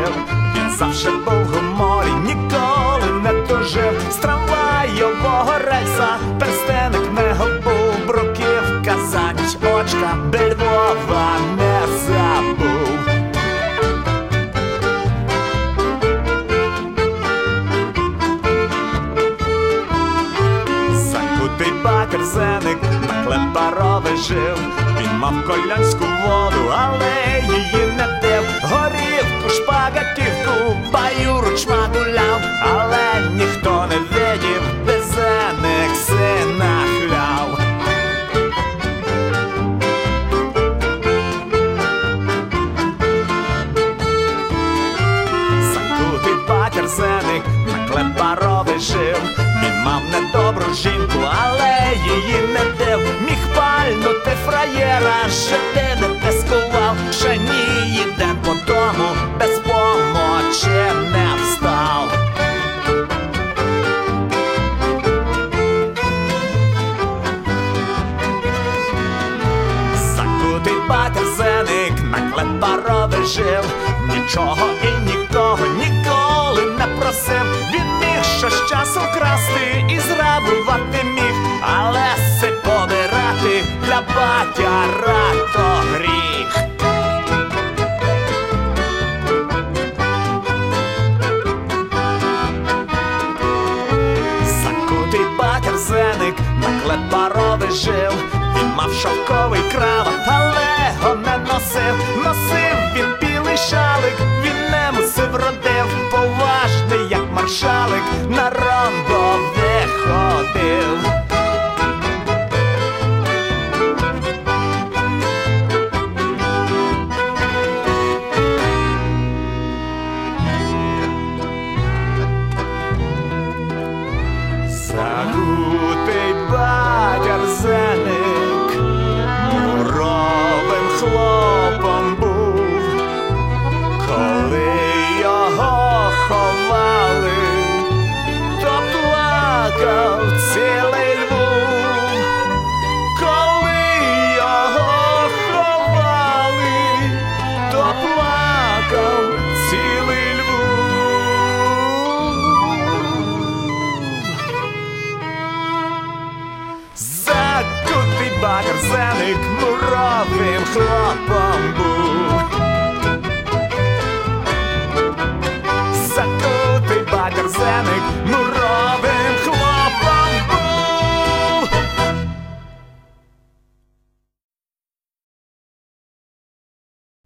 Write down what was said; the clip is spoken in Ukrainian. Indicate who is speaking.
Speaker 1: жив. Він завше був в гуморі, ніколи не тужив. З трамвайового рельса перстеник не губив. Бруківка за ніч очка до Львова не забув. Закутий бакерзеник на Клепарове жив. Він мав колянську воду, але її не пив. Горівку, шпагатівку, баюру чмагуляв, але ніхто не видів, де зеник сина хляв. Закутий бакерзеник на Клепарове жив. Він мав недобру жінку, але її не див. Міг пальнути фраєра, що ти не тискував. Ще ні день по тому без помочі не встав. Закутий бакерзеник на Клепарове жив. Нічого і нікого ніколи не просив. Він міг щось часом красти і зрабувати міг, але се побирати для батяра то гріх. Закутий бакерзеник на Клепарове жив. Він мав шовковий крават, але його не носив. Носив він білий шалик, він не мусив родив. Поважний, як маршалик, на рондо виходив. Закутий бакерзеник муровим хлопом був. Коли його ховали, то плакав цілий Львів. Коли його ховали, то плакав цілий Львів. Закутий бакерзеник муровим хлопом